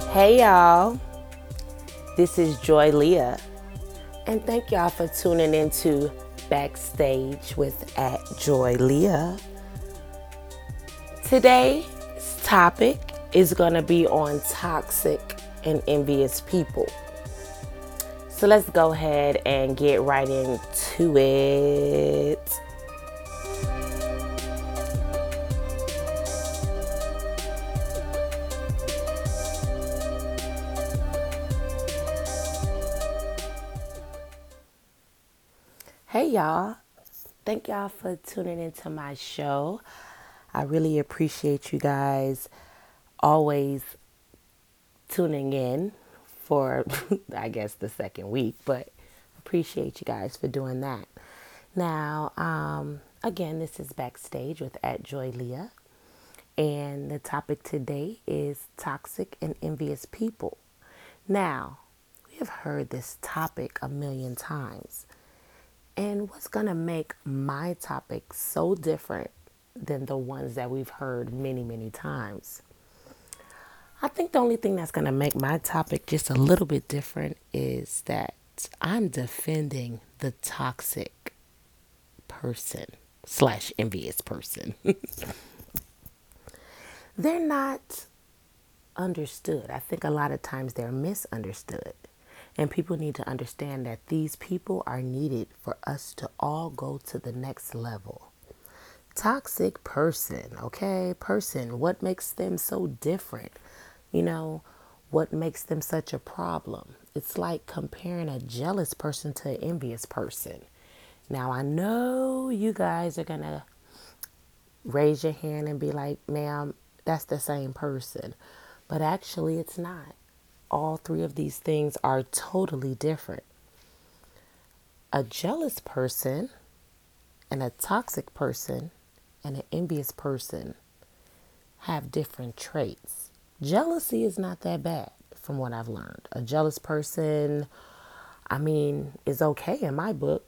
Hey y'all, this is Joy Leah, and thank y'all for tuning into Backstage with at Joy Leah. Today's topic is going to be on toxic and envious people. So let's go ahead and get right into it. Hey y'all, thank y'all for tuning into my show. I really appreciate you guys always tuning in for, I guess, the second week, but appreciate you guys for doing that. Now, again, this is Backstage with at Joy Leah, and the topic today is toxic and envious people. Now, we have heard this topic a million times, and what's going to make my topic so different than the ones that we've heard many, many times? I think the only thing that's going to make my topic just a little bit different is that I'm defending the toxic person slash envious person. They're not understood. I think a lot of times they're misunderstood. And people need to understand that these people are needed for us to all go to the next level. Toxic person, okay? Person, what makes them so different? You know, what makes them such a problem? It's like comparing a jealous person to an envious person. Now, I know you guys are going to raise your hand and be like, ma'am, that's the same person. But actually, it's not. All three of these things are totally different. A jealous person and a toxic person and an envious person have different traits. Jealousy is not that bad from what I've learned. A jealous person, is okay in my book.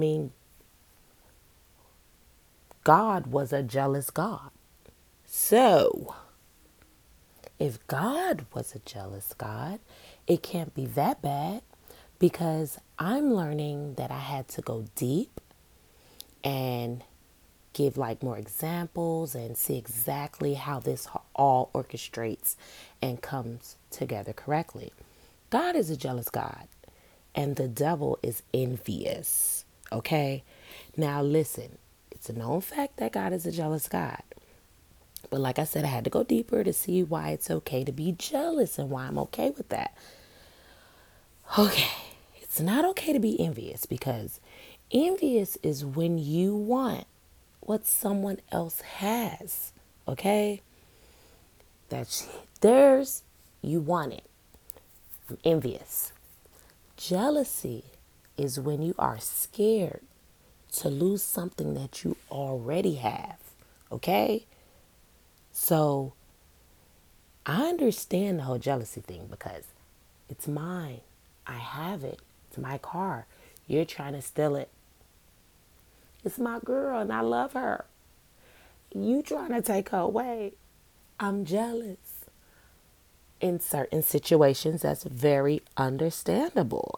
God was a jealous God. So, if God was a jealous God, it can't be that bad because I'm learning that I had to go deep and give like more examples and see exactly how this all orchestrates and comes together correctly. God is a jealous God and the devil is envious. Okay? Now listen, it's a known fact that God is a jealous God. But like I said, I had to go deeper to see why it's okay to be jealous and why I'm okay with that. Okay, it's not okay to be envious because envious is when you want what someone else has. Okay? That's theirs, you want it. I'm envious. Jealousy is when you are scared to lose something that you already have. Okay? So I understand the whole jealousy thing because it's mine. I have it. It's my car. You're trying to steal it. It's my girl and I love her. You trying to take her away. I'm jealous. In certain situations, that's very understandable.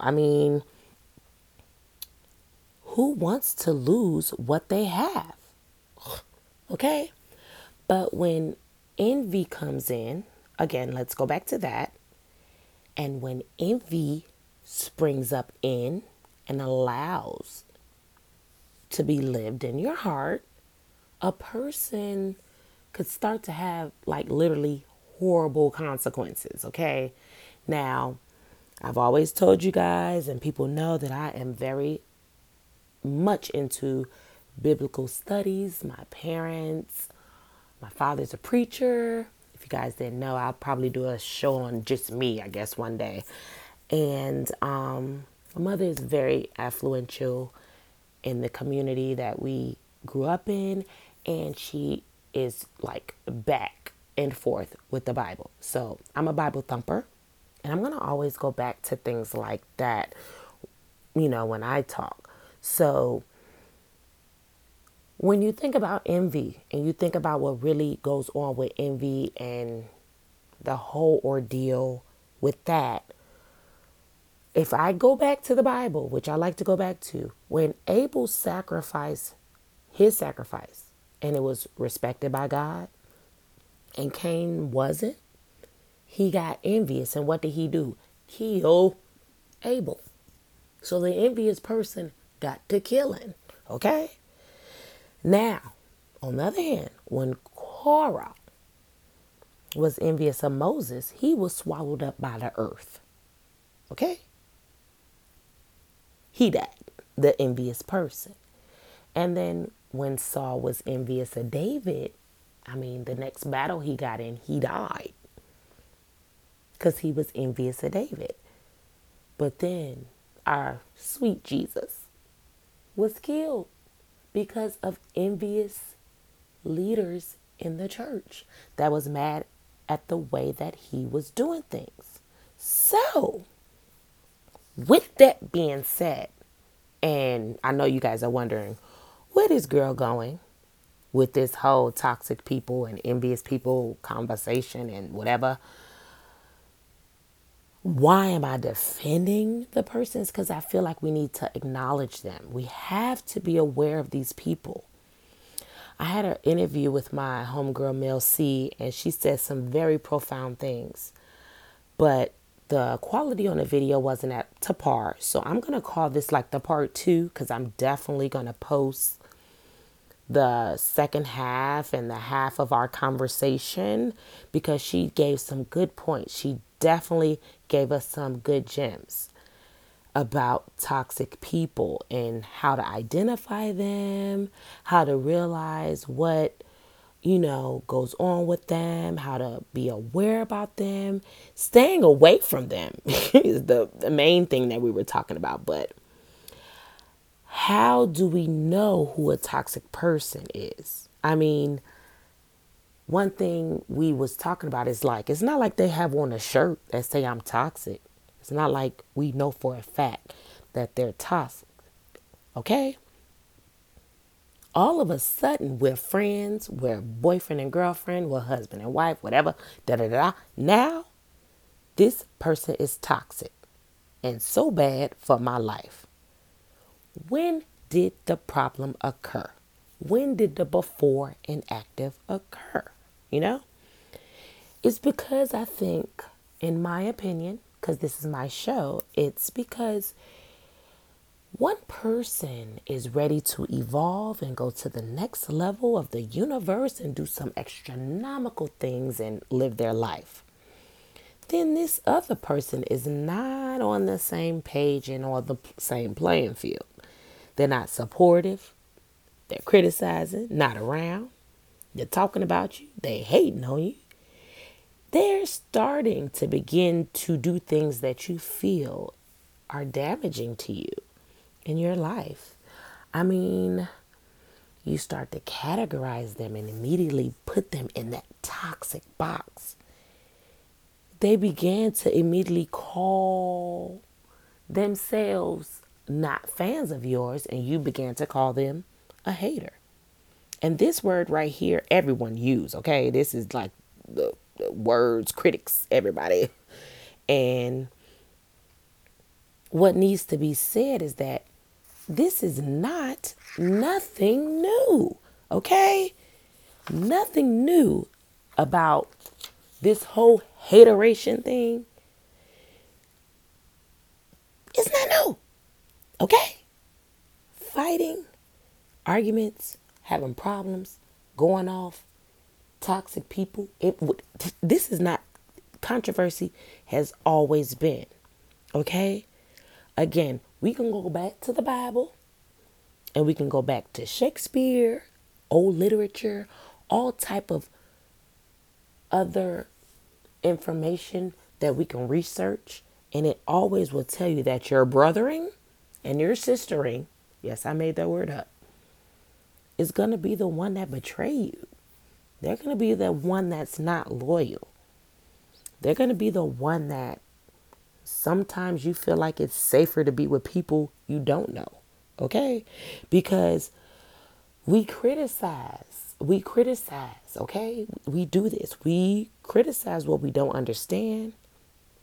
Who wants to lose what they have? Okay? But when envy comes in, again, let's go back to that. And when envy springs up in and allows to be lived in your heart, a person could start to have like literally horrible consequences. Okay. Now, I've always told you guys, and people know that I am very much into biblical studies. My father's a preacher. If you guys didn't know, I'll probably do a show on just me, I guess, one day. And my mother is very affluential in the community that we grew up in, and she is like back and forth with the Bible. So I'm a Bible thumper, and I'm going to always go back to things like that, when I talk. So when you think about envy and you think about what really goes on with envy and the whole ordeal, with that, if I go back to the Bible, which I like to go back to, when Abel sacrificed his sacrifice and it was respected by God and Cain wasn't, he got envious. And what did he do? Kill Abel. So the envious person got to killing. Okay? Now, on the other hand, when Korah was envious of Moses, he was swallowed up by the earth. Okay? He died, the envious person. And then when Saul was envious of David, the next battle he got in, he died because he was envious of David. But then our sweet Jesus was killed because of envious leaders in the church that was mad at the way that he was doing things. So, with that being said, and I know you guys are wondering, where is girl going with this whole toxic people and envious people conversation and whatever? Why am I defending the persons? Because I feel like we need to acknowledge them. We have to be aware of these people. I had an interview with my homegirl Mel C, and she said some very profound things. But the quality on the video wasn't up to par. So I'm going to call this like the part 2, because I'm definitely going to post the second half and the half of our conversation, because she gave some good points. She definitely gave us some good gems about toxic people and how to identify them, how to realize what, goes on with them, how to be aware about them. Staying away from them is the main thing that we were talking about. But how do we know who a toxic person is? One thing we was talking about is like, it's not like they have on a shirt that say I'm toxic. It's not like we know for a fact that they're toxic. Okay? All of a sudden, we're friends, we're boyfriend and girlfriend, we're husband and wife, whatever, da-da-da-da. Now, this person is toxic and so bad for my life. When did the problem occur? When did the before inactive occur? It's because I think, in my opinion, because this is my show, it's because one person is ready to evolve and go to the next level of the universe and do some astronomical things and live their life. Then this other person is not on the same page and on the same playing field. They're not supportive. They're criticizing, not around. They're talking about you. They hating on you. They're starting to begin to do things that you feel are damaging to you in your life. You start to categorize them and immediately put them in that toxic box. They began to immediately call themselves not fans of yours, and you began to call them a hater. And this word right here, everyone use, okay? This is like the words, critics, everybody. And what needs to be said is that this is nothing new, okay? Nothing new about this whole hateration thing. It's not new, okay? Fighting, arguments, having problems, going off, toxic people. This is not, controversy has always been, okay? Again, we can go back to the Bible and we can go back to Shakespeare, old literature, all type of other information that we can research, and it always will tell you that your brothering and your sistering, yes, I made that word up, is going to be the one that betray you. They're going to be the one that's not loyal. They're going to be the one that sometimes you feel like it's safer to be with people you don't know, okay? Because we criticize, okay? We do this. We criticize what we don't understand.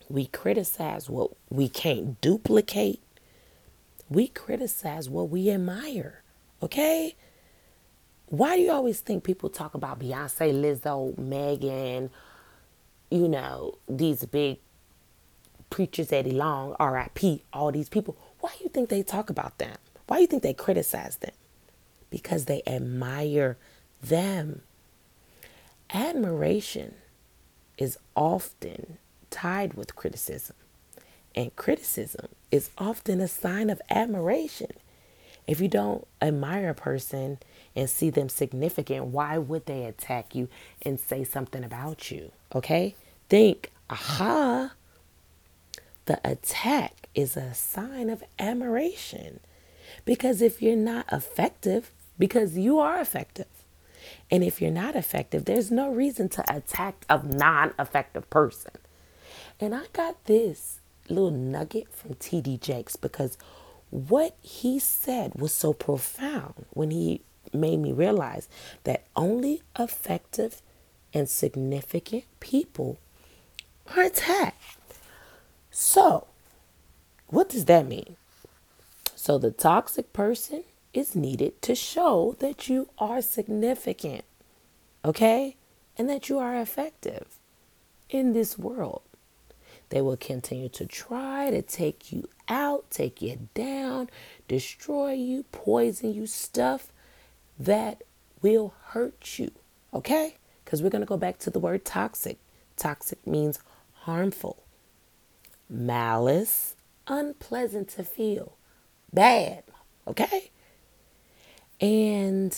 We criticize what we can't duplicate. We criticize what we admire. Okay? Why do you always think people talk about Beyonce, Lizzo, Megan, these big preachers, Eddie Long, R.I.P., all these people? Why do you think they talk about them? Why do you think they criticize them? Because they admire them. Admiration is often tied with criticism, and criticism is often a sign of admiration. If you don't admire a person and see them significant, why would they attack you and say something about you? Okay? Think, aha, the attack is a sign of admiration. Because if you're not effective, because you are effective, and if you're not effective, there's no reason to attack a non-effective person. And I got this little nugget from TD Jakes because what he said was so profound when he made me realize that only effective and significant people are attacked. So, what does that mean? So, the toxic person is needed to show that you are significant, okay? And that you are effective in this world. They will continue to try to take you out, take you down, destroy you, poison you, stuff that will hurt you, okay? Because we're going to go back to the word toxic. Toxic means harmful. Malice, unpleasant to feel, bad, okay? And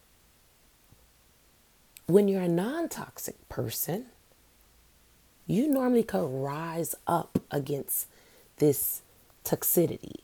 when you're a non-toxic person, you normally could rise up against this toxicity.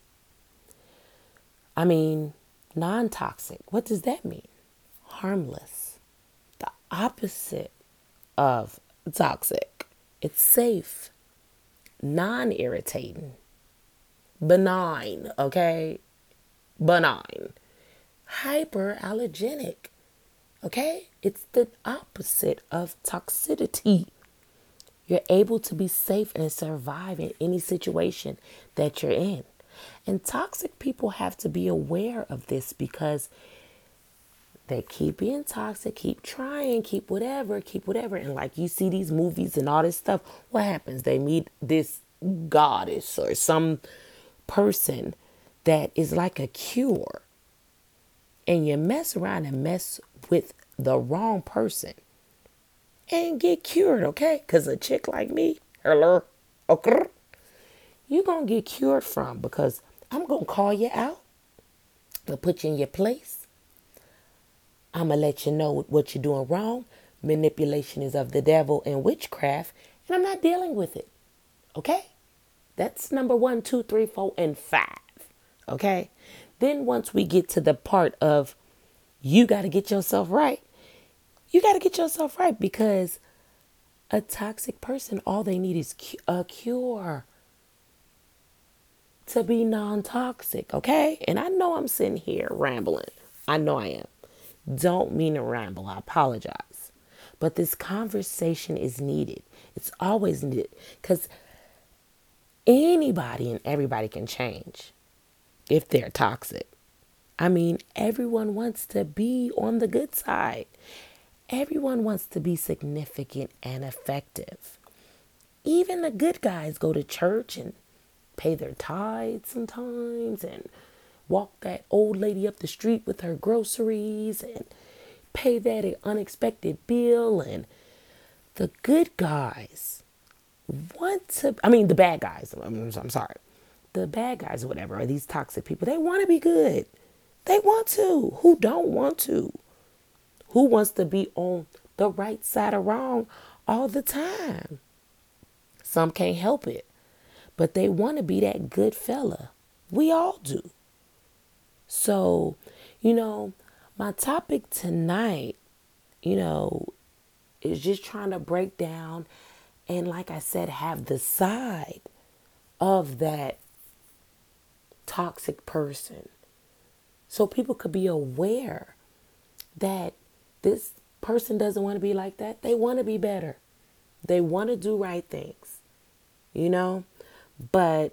I mean, non-toxic, what does that mean? Harmless. The opposite of toxic. It's safe, non-irritating, benign, okay? Benign. Hyperallergenic, okay? It's the opposite of toxicity. You're able to be safe and survive in any situation that you're in. And toxic people have to be aware of this because they keep being toxic, keep trying, keep whatever. And like you see these movies and all this stuff, what happens? They meet this goddess or some person that is like a cure. And you mess around and mess with the wrong person and get cured, okay? Because a chick like me, hello, okay, you going to get cured from because I'm going to call you out. I'm going to put you in your place. I'm going to let you know what you're doing wrong. Manipulation is of the devil and witchcraft, and I'm not dealing with it, okay? That's number 1, 2, 3, 4, and 5, okay? Then once we get to the part of you got to get yourself right, you got to get yourself right because a toxic person, all they need is a cure to be non-toxic, okay? And I know I'm sitting here rambling. I know I am. Don't mean to ramble. I apologize. But this conversation is needed. It's always needed because anybody and everybody can change if they're toxic. I mean, everyone wants to be on the good side. Everyone wants to be significant and effective. Even the good guys go to church and pay their tithes sometimes and walk that old lady up the street with her groceries and pay that unexpected bill. And the good guys the bad guys, I'm sorry. The bad guys or whatever are these toxic people. They want to be good. They want to. Who don't want to? Who wants to be on the right side of wrong all the time? Some can't help it, but they want to be that good fella. We all do. So, my topic tonight, is just trying to break down and, like I said, have the side of that toxic person. So people could be aware that this person doesn't want to be like that. They want to be better. They want to do right things. you know? But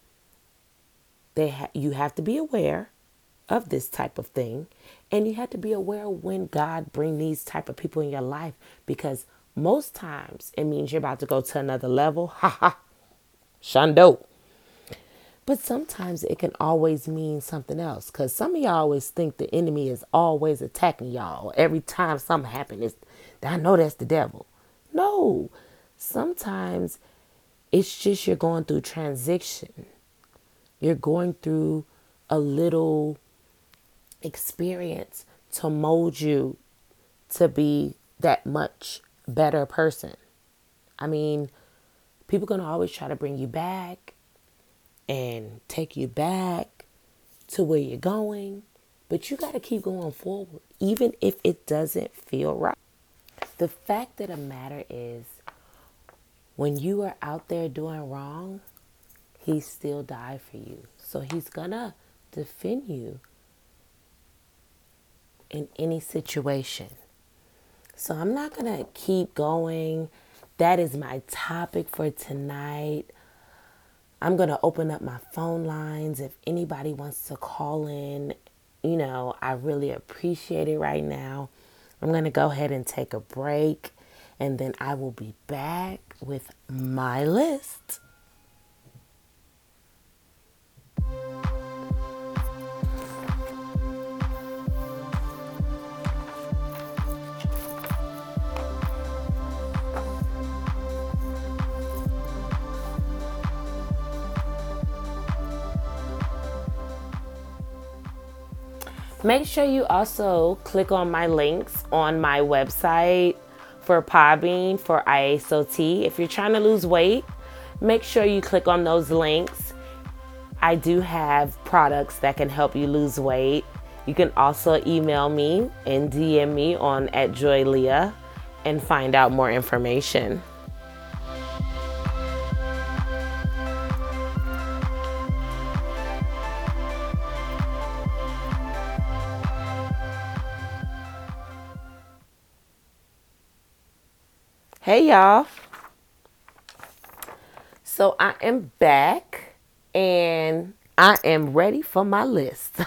you have to be aware of this type of thing, and you have to be aware when God bring these type of people in your life, because most times it means you're about to go to another level. Ha ha. Shando. But sometimes it can always mean something else, because some of y'all always think the enemy is always attacking y'all. Every time something happens, I know that's the devil. No, sometimes it's just you're going through transition. You're going through a little experience to mold you to be that much better person. I mean, people gonna always try to bring you back and take you back to where you're going, but you got to keep going forward, even if it doesn't feel right. The fact of the matter is, when you are out there doing wrong, he still died for you. So he's gonna defend you in any situation. So I'm not gonna keep going. That is my topic for tonight. I'm going to open up my phone lines. If anybody wants to call in, I really appreciate it right now. I'm going to go ahead and take a break, and then I will be back with my list. Make sure you also click on my links on my website for Podbean, for ISOT. If you're trying to lose weight, make sure you click on those links. I do have products that can help you lose weight. You can also email me and DM me on @JoyLeah and find out more information. Hey y'all. So I am back and I am ready for my list.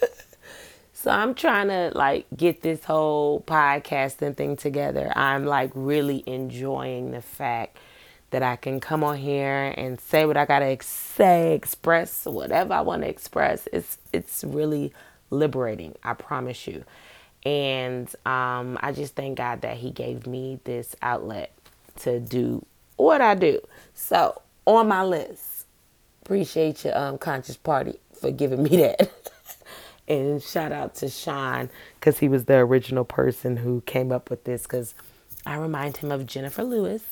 So I'm trying to get this whole podcasting thing together. I'm really enjoying the fact that I can come on here and say what I gotta say, express whatever I want to express. It's really liberating, I promise you. And I just thank God that He gave me this outlet to do what I do. So on my list, appreciate your Conscious Party for giving me that. And shout out to Sean, because he was the original person who came up with this, because I remind him of Jennifer Lewis.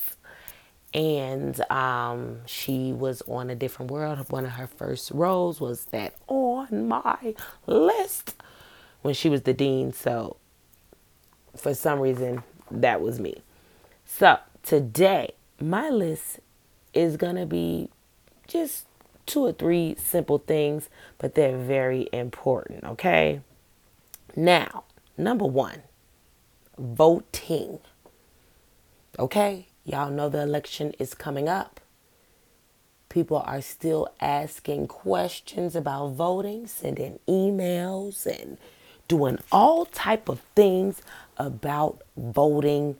And she was on A Different World. One of her first roles was that On My List when she was the dean. So for some reason, that was me. So today, my list is going to be just 2 or 3 simple things, but they're very important, okay? Now, number 1, voting. Okay? Y'all know the election is coming up. People are still asking questions about voting, sending emails and doing all type of things about voting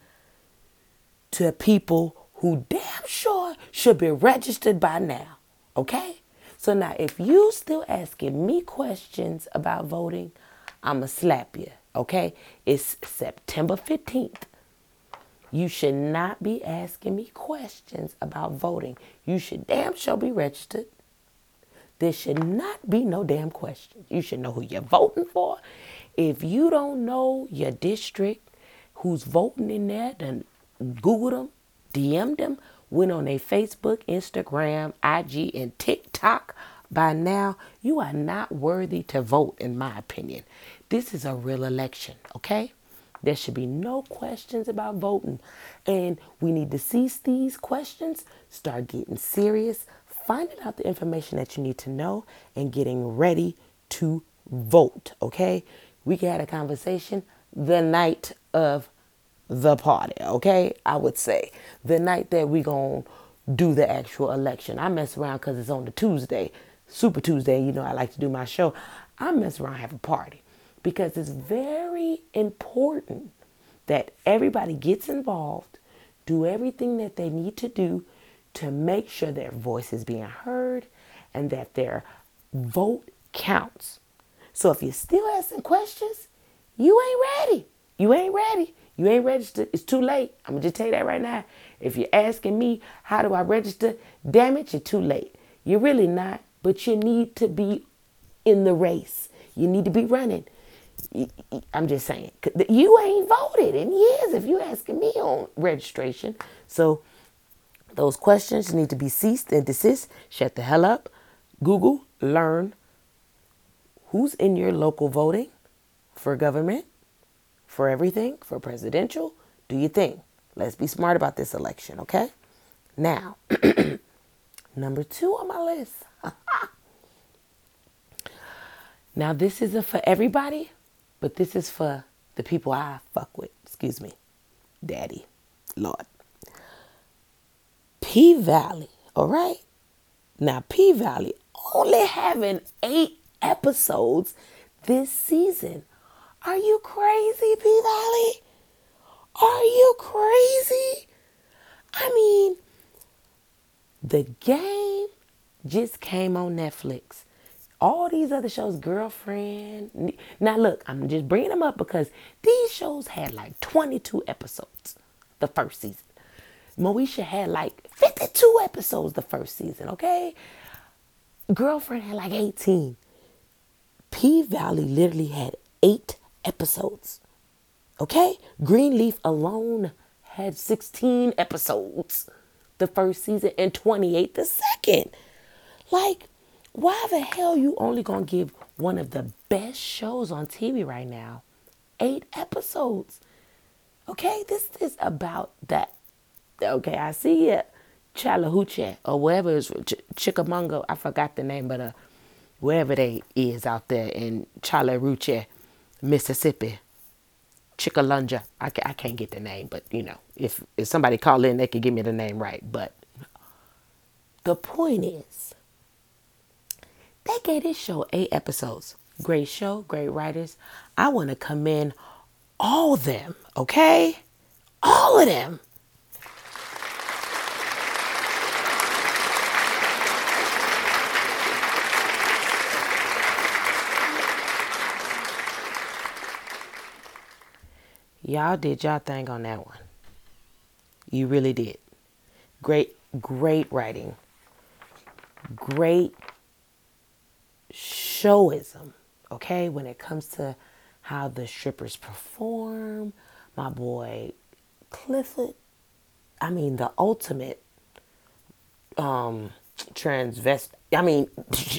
to people who damn sure should be registered by now. Okay? So now if you still asking me questions about voting, I'ma slap you. Okay? It's September 15th. You should not be asking me questions about voting. You should damn sure be registered. There should not be no damn questions. You should know who you're voting for. If you don't know your district, who's voting in there, then Google them, DM them, went on their Facebook, Instagram, IG, and TikTok. By now, you are not worthy to vote, in my opinion. This is a real election, okay? There should be no questions about voting. And we need to cease these questions, start getting serious, finding out the information that you need to know, and getting ready to vote, okay? We can have a conversation the night of the party, okay? I would say the night that we gonna do the actual election. I mess around because it's on the Tuesday, Super Tuesday. You know, I like to do my show. I mess around, have a party because it's very important that everybody gets involved, do everything that they need to do to make sure their voice is being heard and that their vote counts. So if you're still asking questions, you ain't ready. You ain't ready. You ain't registered. It's too late. I'm going to just tell you that right now. If you're asking me, how do I register? Damn it, you're too late. You're really not, but you need to be in the race. You need to be running. I'm just saying, you ain't voted in years if you're asking me on registration. So those questions need to be ceased and desist. Shut the hell up. Google, learn who's in your local voting for government, for everything, for presidential. Do your thing. Let's be smart about this election, okay? Now, number 2 on my list. Now, this isn't for everybody, but this is for the people I fuck with. Excuse me. Daddy. Lord. P-Valley, all right? Now, P-Valley only having 8 episodes this season. Are you crazy, P-Valley? Are you crazy? I mean, The Game just came on Netflix. All these other shows, Girlfriend. Now, look, I'm just bringing them up because these shows had like 22 episodes the first season. Moesha had like 52 episodes the first season, okay? Girlfriend had like 18. P-Valley literally had 8 episodes, okay? Greenleaf alone had 16 episodes the first season and 28 the second. Like, why the hell you only gonna give one of the best shows on TV right now 8 episodes? Okay, this is about that. Okay, I see it. Chattahoochee or wherever it's Chickamauga. I forgot the name, but wherever they is out there in Chattahoochee, Mississippi. Chickalunga. I can't get the name, but you know, if somebody call in, they could give me the name right. But the point is, they gave this show 8 episodes. Great show, great writers. I want to commend all of them, okay? All of them. Y'all did y'all thing on that one. You really did. Great writing. Great showism, okay? When it comes to how the strippers perform, my boy Clifford, I mean, the ultimate transvest. I mean,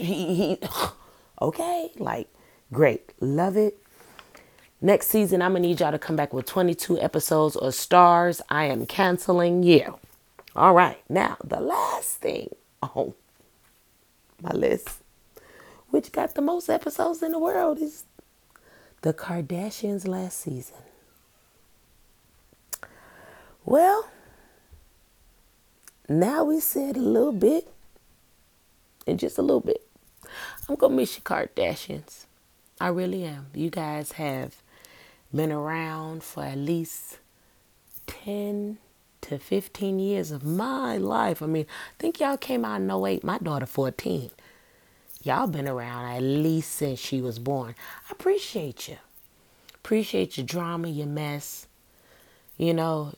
okay, like, great. Love it. Next season, I'm going to need y'all to come back with 22 episodes or stars. I am canceling you. All right. Now, the last thing on my list, which got the most episodes in the world, is The Kardashians last season. Well, now we said a little bit, and just a little bit. I'm going to miss you, Kardashians. I really am. You guys have been around for at least 10 to 15 years of my life. I mean, I think y'all came out in '08. My daughter 14. Y'all been around at least since she was born. I appreciate you. Appreciate your drama, your mess. You know,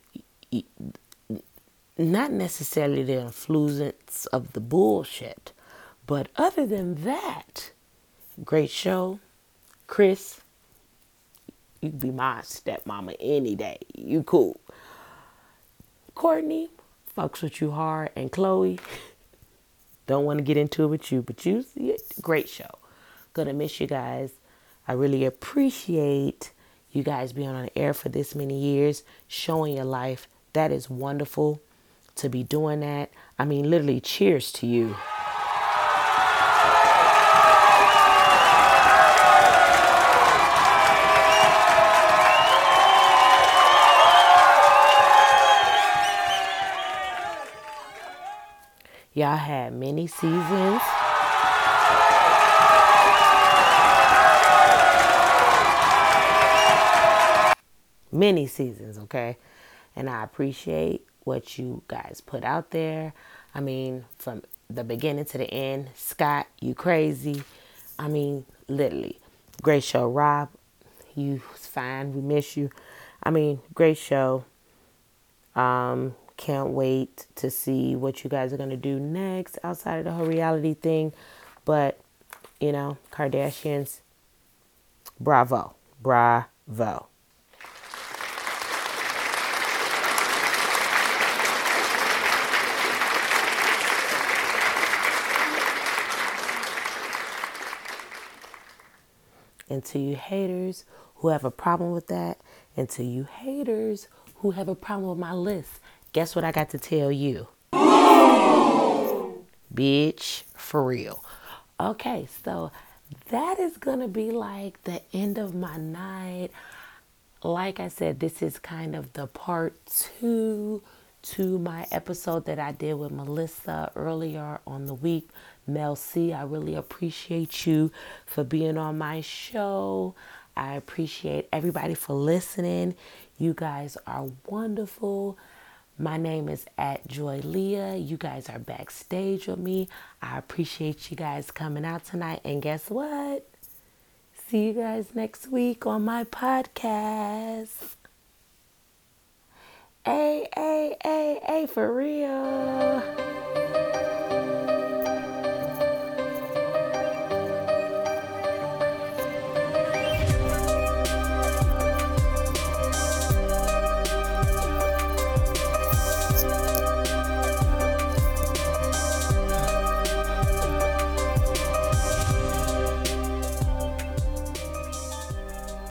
not necessarily the influence of the bullshit. But other than that, great show. Chris, you can be my stepmama any day. You cool. Courtney, fucks with you hard. And Chloe, don't want to get into it with you. But you, great show. Gonna miss you guys. I really appreciate you guys being on the air for this many years, showing your life. That is wonderful to be doing that. I mean, literally, cheers to you. Y'all had many seasons. Many seasons, okay? And I appreciate what you guys put out there. I mean, from the beginning to the end, Scott, you crazy. I mean, literally. Great show. Rob, you fine. We miss you. I mean, great show. Can't wait to see what you guys are going to do next outside of the whole reality thing. But, Kardashians, bravo. Bravo. And to you haters who have a problem with that, and to you haters who have a problem with my list, guess what I got to tell you? Bitch, for real. Okay, so that is gonna be like the end of my night. Like I said, this is kind of the part 2 to my episode that I did with Melissa earlier on the week. Mel C, I really appreciate you for being on my show. I appreciate everybody for listening. You guys are wonderful. My name is at Joy Leah. You guys are backstage with me. I appreciate you guys coming out tonight. And guess what? See you guys next week on my podcast. Hey, for real.